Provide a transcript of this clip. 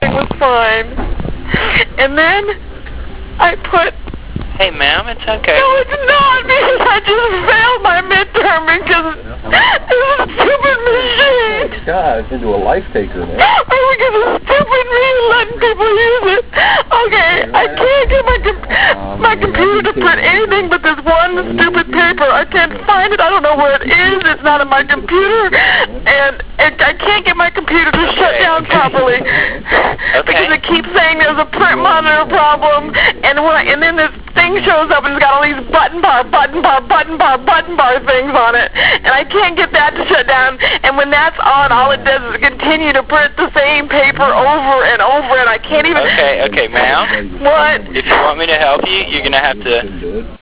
everything was fine. And then I put... Hey, ma'am, it's okay. No, it's not, because I just failed my midterm because this stupid machine. God, it's into a life taker, man. Oh, because of stupid me letting people use it. Okay, I can't get my computer to print anything but this one stupid paper. I can't find it. I don't know where it is. It's not in my computer. And I can't get my computer to shut down properly. Because it keeps saying there's a print monitor problem. And then this thing shows up and it's got all these button bar things on it. And I can't get that to shut down. And when that's on, all it does is continue to print the same paper over and over, and I can't even... Okay, ma'am. What? If you want me to help you, you're going to have to